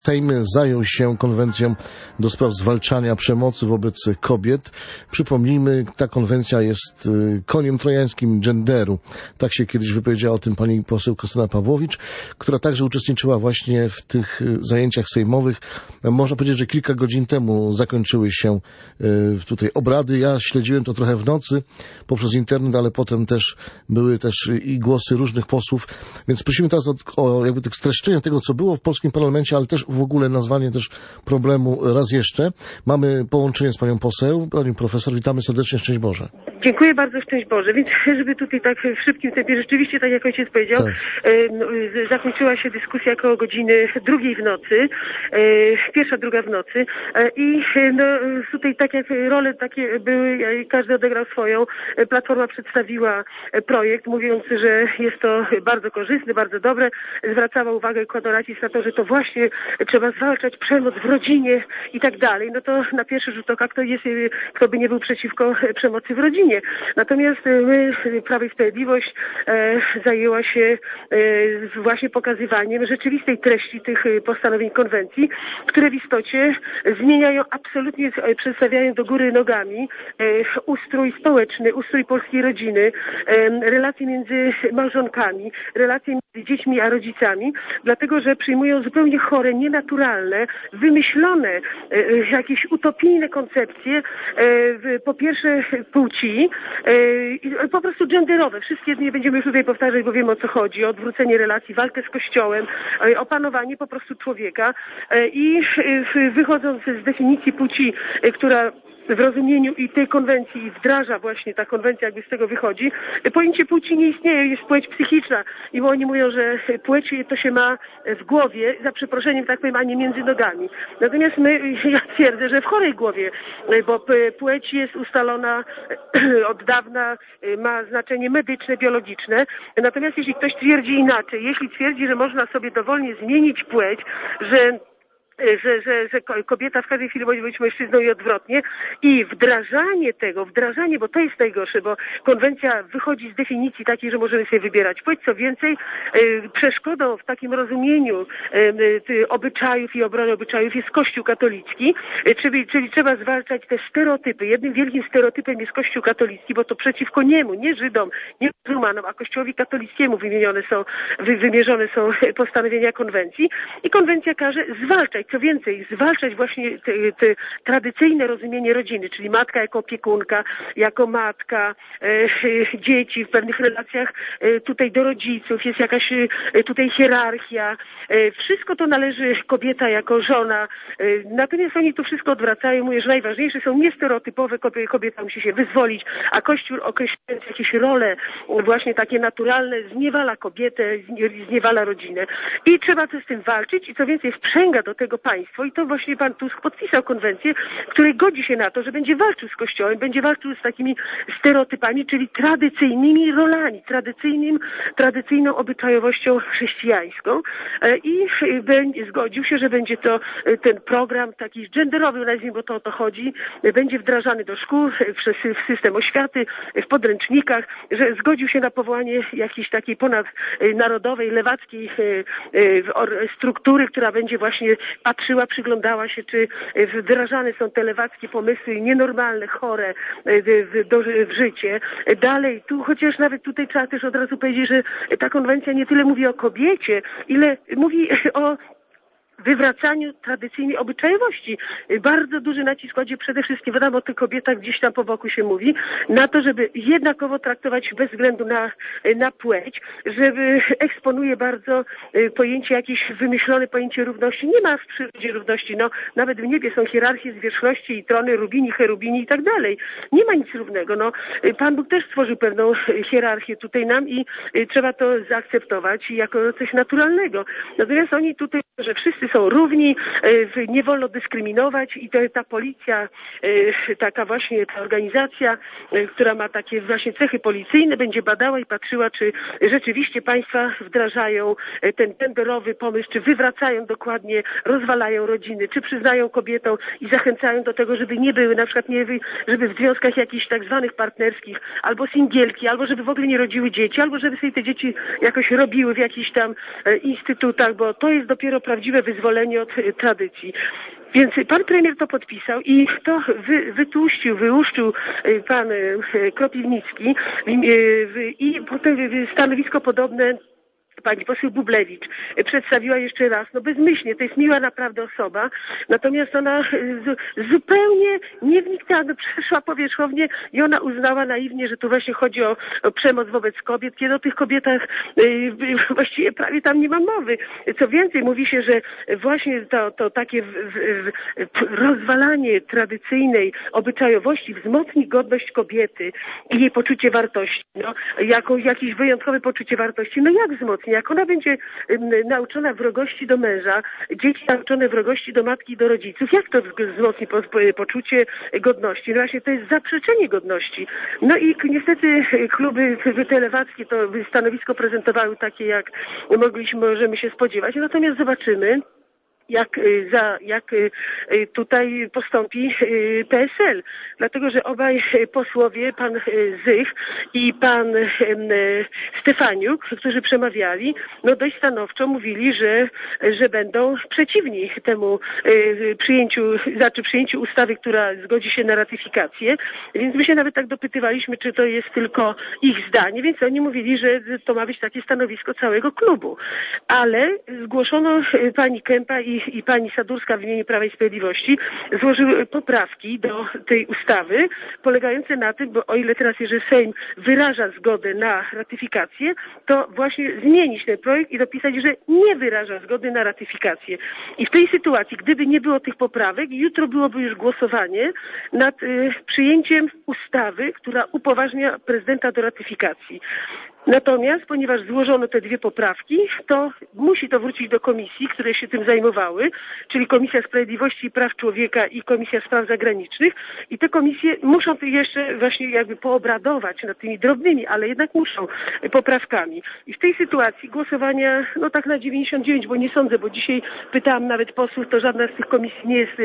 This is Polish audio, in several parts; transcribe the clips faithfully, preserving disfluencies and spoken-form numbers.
Sejm zajął się konwencją do spraw zwalczania przemocy wobec kobiet. Przypomnijmy, ta konwencja jest koniem trojańskim genderu. Tak się kiedyś wypowiedziała o tym pani poseł Krystyna Pawłowicz, która także uczestniczyła właśnie w tych zajęciach sejmowych. Można powiedzieć, że kilka godzin temu zakończyły się tutaj obrady. Ja śledziłem to trochę w nocy poprzez internet, ale potem też były też i głosy różnych posłów. Więc prosimy teraz o, o jakby tak streszczenie tego, co było w polskim parlamencie, ale też w ogóle nazwanie też problemu raz jeszcze. Mamy połączenie z panią poseł, panią profesor. Witamy serdecznie, szczęść Boże. Dziękuję bardzo, szczęść Boże. Więc żeby tutaj tak w szybkim tempie, rzeczywiście, tak jak ojciec powiedział, tak. no, zakończyła się dyskusja około godziny drugiej w nocy, pierwsza, druga w nocy i no, tutaj tak jak role takie były, każdy odegrał swoją. Platforma przedstawiła projekt, mówiąc, że jest to bardzo korzystne, bardzo dobre. Zwracała uwagę, kładła nacisk na to, że to właśnie trzeba zwalczać przemoc w rodzinie i tak dalej. No to na pierwszy rzut oka, kto jest, kto by nie był przeciwko przemocy w rodzinie. Natomiast my, Prawo i Sprawiedliwość, e, zajęła się e, właśnie pokazywaniem rzeczywistej treści tych postanowień konwencji, które w istocie zmieniają absolutnie, przedstawiają do góry nogami e, ustrój społeczny, ustrój polskiej rodziny, e, relacje między małżonkami, relacje między dziećmi a rodzicami, dlatego że przyjmują zupełnie chore, nienaturalne, wymyślone, e, jakieś utopijne koncepcje, e, po pierwsze płci, po prostu genderowe. Wszystkie nie będziemy już tutaj powtarzać, bo wiemy, o co chodzi. O odwrócenie relacji, walkę z Kościołem, opanowanie po prostu człowieka i wychodząc z definicji płci, która w rozumieniu i tej konwencji wdraża właśnie ta konwencja, jakby z tego wychodzi. Pojęcie płci nie istnieje, jest płeć psychiczna i oni mówią, że płeć to się ma w głowie, za przeproszeniem tak powiem, a nie między nogami. Natomiast my, ja twierdzę, że w chorej głowie, bo płeć jest ustalona od dawna, ma znaczenie medyczne, biologiczne. Natomiast jeśli ktoś twierdzi inaczej, jeśli twierdzi, że można sobie dowolnie zmienić płeć, że Że, że, że kobieta w każdej chwili może być mężczyzną i odwrotnie. I wdrażanie tego, wdrażanie, bo to jest najgorsze, bo konwencja wychodzi z definicji takiej, że możemy sobie wybierać płeć. Co więcej, y, przeszkodą w takim rozumieniu y, y, obyczajów i obrony obyczajów jest Kościół katolicki, y, czyli, czyli trzeba zwalczać te stereotypy. Jednym wielkim stereotypem jest Kościół katolicki, bo to przeciwko niemu, nie Żydom, nie muzułmanom, a Kościołowi katolickiemu wymienione są, wy, wymierzone są postanowienia konwencji. I konwencja każe zwalczać. Co więcej, zwalczać właśnie te, te tradycyjne rozumienie rodziny, czyli matka jako opiekunka, jako matka, e, dzieci w pewnych relacjach e, tutaj do rodziców, jest jakaś e, tutaj hierarchia. E, wszystko to należy kobieta jako żona. E, natomiast oni to wszystko odwracają. Mówię, że najważniejsze są niestereotypowe, kobieta musi się wyzwolić, a Kościół określając jakieś role właśnie takie naturalne zniewala kobietę, zniewala rodzinę. I trzeba z tym walczyć i co więcej wprzęga do tego państwo i to właśnie pan Tusk podpisał konwencję, której godzi się na to, że będzie walczył z Kościołem, będzie walczył z takimi stereotypami, czyli tradycyjnymi rolami, tradycyjnym, tradycyjną obyczajowością chrześcijańską i będzie, zgodził się, że będzie to ten program taki genderowy, nazwijmy, bo to o to chodzi, będzie wdrażany do szkół, w system oświaty, w podręcznikach, że zgodził się na powołanie jakiejś takiej ponadnarodowej, lewackiej struktury, która będzie właśnie patrzyła, przyglądała się, czy wdrażane są te lewackie pomysły nienormalne, chore w, do, w życie. Dalej, tu chociaż nawet tutaj trzeba też od razu powiedzieć, że ta konwencja nie tyle mówi o kobiecie, ile mówi o wywracaniu tradycyjnej obyczajowości. Bardzo duży nacisk kładzie przede wszystkim, wiadomo, o tych kobietach gdzieś tam po boku się mówi, na to, żeby jednakowo traktować bez względu na, na płeć, żeby eksponuje bardzo pojęcie, jakieś wymyślone pojęcie równości. Nie ma w przyrodzie równości, no nawet w niebie są hierarchie zwierzchności i trony, rubini, cherubini i tak dalej. Nie ma nic równego. No, Pan Bóg też stworzył pewną hierarchię tutaj nam i trzeba to zaakceptować jako coś naturalnego. Natomiast oni tutaj, że wszyscy są równi, nie wolno dyskryminować i to, ta policja, taka właśnie ta organizacja, która ma takie właśnie cechy policyjne, będzie badała i patrzyła, czy rzeczywiście państwa wdrażają ten genderowy pomysł, czy wywracają dokładnie, rozwalają rodziny, czy przyznają kobietom i zachęcają do tego, żeby nie były, na przykład nie, żeby w związkach jakichś tak zwanych partnerskich, albo singielki, albo żeby w ogóle nie rodziły dzieci, albo żeby sobie te dzieci jakoś robiły w jakichś tam instytutach, bo to jest dopiero prawdziwe wyzwanie wyzwolenie od tradycji. Więc pan premier to podpisał i to wy, wytłuścił, wyłuszczył pan Kropiwnicki i potem stanowisko podobne pani poseł Bublewicz przedstawiła jeszcze raz, no bezmyślnie, to jest miła naprawdę osoba, natomiast ona z, zupełnie nie wniknęła, no przeszła powierzchownie i ona uznała naiwnie, że tu właśnie chodzi o, o przemoc wobec kobiet, kiedy o tych kobietach y, właściwie prawie tam nie ma mowy. Co więcej, mówi się, że właśnie to, to takie w, w, w rozwalanie tradycyjnej obyczajowości wzmocni godność kobiety i jej poczucie wartości, no, jako jakieś wyjątkowe poczucie wartości. No jak wzmocni? Jak ona będzie nauczona wrogości do męża, dzieci nauczone wrogości do matki i do rodziców, jak to wzmocni po, po, poczucie godności? No właśnie to jest zaprzeczenie godności. No i niestety kluby telewackie to stanowisko prezentowały takie, jak mogliśmy, możemy się spodziewać. Natomiast zobaczymy, jak, za, jak tutaj postąpi P S L. Dlatego, że obaj posłowie, pan Zych i pan Stefaniuk, którzy przemawiali, no dość stanowczo mówili, że, że będą przeciwni temu przyjęciu, znaczy przyjęciu ustawy, która zgodzi się na ratyfikację. Więc my się nawet tak dopytywaliśmy, czy to jest tylko ich zdanie, więc oni mówili, że to ma być takie stanowisko całego klubu. Ale zgłoszono pani Kępa i i pani Sadurska w imieniu Prawa i Sprawiedliwości złożyły poprawki do tej ustawy polegające na tym, bo o ile teraz, jeżeli Sejm wyraża zgodę na ratyfikację, to właśnie zmienić ten projekt i dopisać, że nie wyraża zgody na ratyfikację. I w tej sytuacji, gdyby nie było tych poprawek, jutro byłoby już głosowanie nad y, przyjęciem ustawy, która upoważnia prezydenta do ratyfikacji. Natomiast, ponieważ złożono te dwie poprawki, to musi to wrócić do komisji, które się tym zajmowały, czyli Komisja Sprawiedliwości i Praw Człowieka i Komisja Spraw Zagranicznych i te komisje muszą jeszcze właśnie jakby poobradować nad tymi drobnymi, ale jednak muszą poprawkami. I w tej sytuacji głosowania, no tak na dziewięćdziesiąt dziewięć, bo nie sądzę, bo dzisiaj pytałam nawet posłów, to żadna z tych komisji nie jest,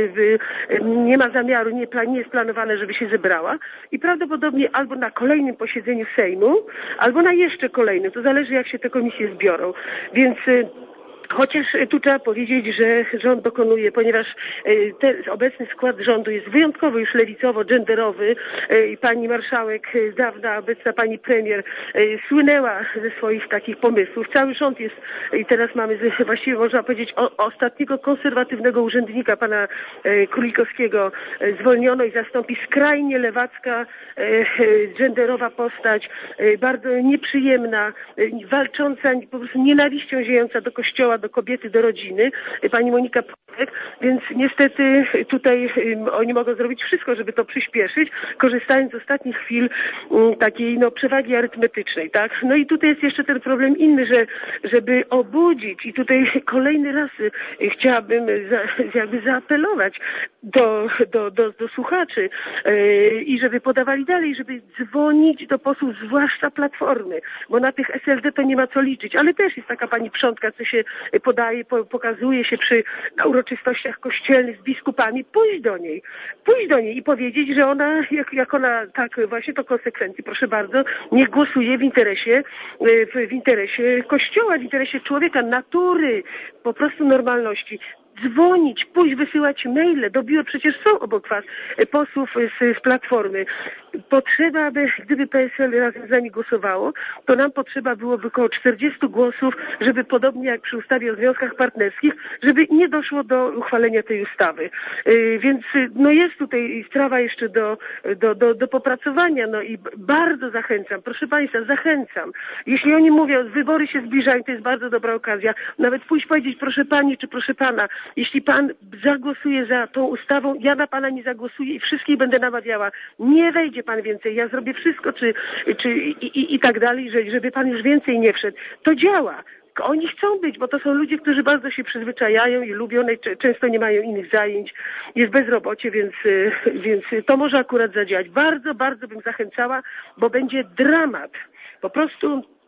nie ma zamiaru, nie, nie jest planowane, żeby się zebrała i prawdopodobnie albo na kolejnym posiedzeniu Sejmu, albo na jeszcze kolejnym, to zależy jak się te komisje zbiorą, więc chociaż tu trzeba powiedzieć, że rząd dokonuje, ponieważ ten obecny skład rządu jest wyjątkowo już lewicowo-genderowy i pani marszałek, dawna obecna pani premier słynęła ze swoich takich pomysłów. Cały rząd jest i teraz mamy właściwie można powiedzieć o, ostatniego konserwatywnego urzędnika, pana Królikowskiego zwolniono i zastąpi skrajnie lewacka, genderowa postać, bardzo nieprzyjemna, walcząca, po prostu nienawiścią ziejąca do kościoła, do kobiety, do rodziny, pani Monika Płotek, więc niestety tutaj oni mogą zrobić wszystko, żeby to przyspieszyć, korzystając z ostatnich chwil takiej no przewagi arytmetycznej, tak? No i tutaj jest jeszcze ten problem inny, że żeby obudzić i tutaj kolejny raz chciałabym za, jakby zaapelować do, do, do, do słuchaczy yy, i żeby podawali dalej, żeby dzwonić do posłów, zwłaszcza Platformy, bo na tych S L D to nie ma co liczyć, ale też jest taka pani Przątka, co się podaje, po, pokazuje się przy na uroczystościach kościelnych z biskupami, pójść do niej, pójść do niej i powiedzieć, że ona, jak, jak ona tak właśnie to konsekwencji, proszę bardzo, nie głosuje w interesie, w, w interesie Kościoła, w interesie człowieka, natury, po prostu normalności. Dzwonić, pójść, wysyłać maile do biur, przecież są obok was posłów z, z Platformy. Potrzeba by, gdyby P S L razem z nami głosowało, to nam potrzeba byłoby około czterdziestu głosów, żeby podobnie jak przy ustawie o związkach partnerskich, żeby nie doszło do uchwalenia tej ustawy. Yy, więc no jest tutaj sprawa jeszcze do, do, do, do popracowania, no i bardzo zachęcam, proszę państwa, zachęcam. Jeśli oni mówią, wybory się zbliżają, to jest bardzo dobra okazja, nawet pójść powiedzieć, proszę pani czy proszę pana, jeśli pan zagłosuje za tą ustawą, ja na pana nie zagłosuję i wszystkich będę namawiała. Nie wejdzie pan więcej, ja zrobię wszystko, czy, czy i, i, i tak dalej, żeby pan już więcej nie wszedł. To działa. Oni chcą być, bo to są ludzie, którzy bardzo się przyzwyczajają i lubią, często nie mają innych zajęć, jest bezrobocie, więc, więc to może akurat zadziałać. Bardzo, bardzo bym zachęcała, bo będzie dramat. Po prostu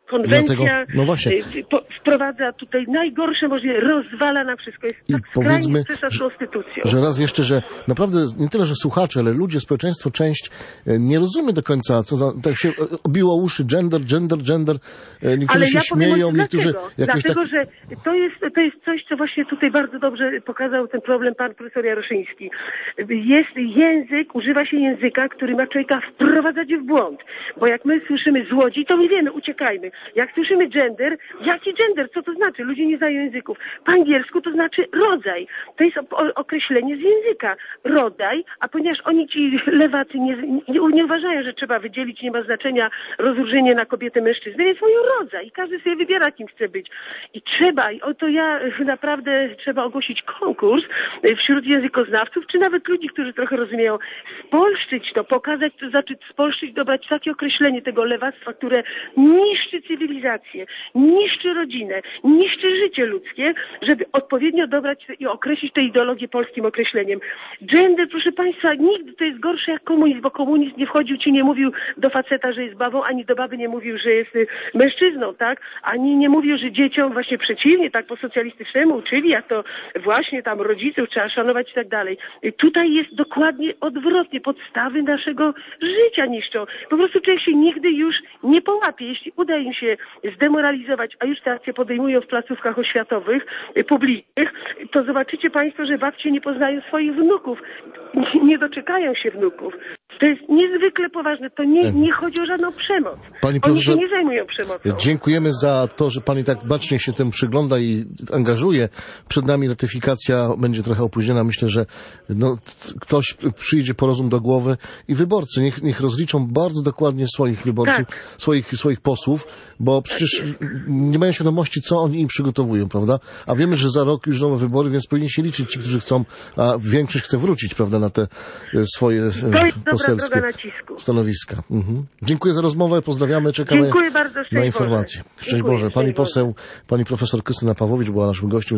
konwencja Dlatego, no właśnie. po, wprowadza tutaj najgorsze możliwe, rozwala na wszystko. Jest I tak powiedzmy, skrajnie z konstytucją. Że raz jeszcze, że naprawdę nie tyle, że słuchacze, ale ludzie, społeczeństwo, część nie rozumie do końca, co za, tak się obiło uszy, gender, gender, gender. Niektórzy ale się ja śmieją, niektórzy dlaczego? jakoś Dlatego, tak... że to jest, to jest coś, co właśnie tutaj bardzo dobrze pokazał ten problem pan profesor Jaroszyński. Jest język, używa się języka, który ma człowieka wprowadzać w błąd. Bo jak my słyszymy złodzi, to my wiemy, uciekajmy. Jak słyszymy gender, jaki gender? Co to znaczy? Ludzie nie znają języków. Po angielsku to znaczy rodzaj. To jest określenie z języka. Rodzaj, a ponieważ oni ci lewacy nie, nie, nie uważają, że trzeba wydzielić, nie ma znaczenia rozróżnienie na kobietę, mężczyznę, więc mają rodzaj. I każdy sobie wybiera, kim chce być. I trzeba, i oto ja naprawdę trzeba ogłosić konkurs wśród językoznawców, czy nawet ludzi, którzy trochę rozumieją, spolszczyć to, pokazać, to znaczy spolszczyć, dobrać takie określenie tego lewactwa, które niszczy cywilizację, niszczy rodzinę, niszczy życie ludzkie, żeby odpowiednio dobrać i określić tę ideologię polskim określeniem. Gender, proszę Państwa, nigdy to jest gorsze jak komunizm, bo komunizm nie wchodził ci, nie mówił do faceta, że jest babą, ani do baby nie mówił, że jest mężczyzną, tak? Ani nie mówił, że dzieciom właśnie przeciwnie, tak po socjalistycznemu uczyli, jak to właśnie tam rodziców trzeba szanować i tak dalej. Tutaj jest dokładnie odwrotnie. Podstawy naszego życia niszczą. Po prostu człowiek się nigdy już nie połapie. Jeśli uda im się zdemoralizować, a już te akcje podejmują w placówkach oświatowych, publicznych, to zobaczycie Państwo, że babcie nie poznają swoich wnuków. Nie doczekają się wnuków. To jest niezwykle poważne. To nie, nie chodzi o żadną przemoc. Pani Oni profesor, się nie zajmują przemocą. dziękujemy za to, że Pani tak bacznie się tym przygląda i angażuje. Przed nami ratyfikacja będzie trochę opóźniona. Myślę, że no, ktoś przyjdzie po rozum do głowy i wyborcy niech, niech rozliczą bardzo dokładnie swoich wyborców, Tak. swoich, swoich posłów, bo przecież nie mają świadomości, co oni im przygotowują, prawda? A wiemy, że za rok już nowe wybory, więc powinni się liczyć ci, którzy chcą, a większość chce wrócić, prawda, na te swoje To jest poselskie dobra droga nacisku. stanowiska. Mhm. Dziękuję za rozmowę, pozdrawiamy, czekamy Dziękuję bardzo, szczęść na informacje. Boże. Szczęść Dziękuję, Boże. Pani szczęść Boże. poseł, pani profesor Krystyna Pawłowicz była naszym gościem.